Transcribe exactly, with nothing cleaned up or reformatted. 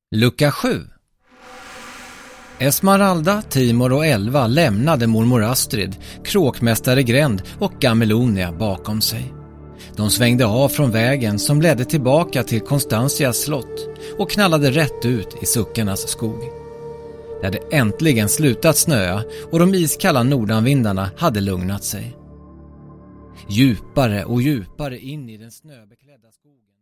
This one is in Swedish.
Lucka sju. Esmeralda, Timor och Elva lämnade mormor Astrid, kråkmästare Gränd och Gamelonia bakom sig. De svängde av från vägen som ledde tillbaka till Konstantias slott och knallade rätt ut i suckarnas skog. Det hade äntligen slutat snöa och de iskalla nordanvindarna hade lugnat sig. Djupare och djupare in i den snöbeklädda skogen.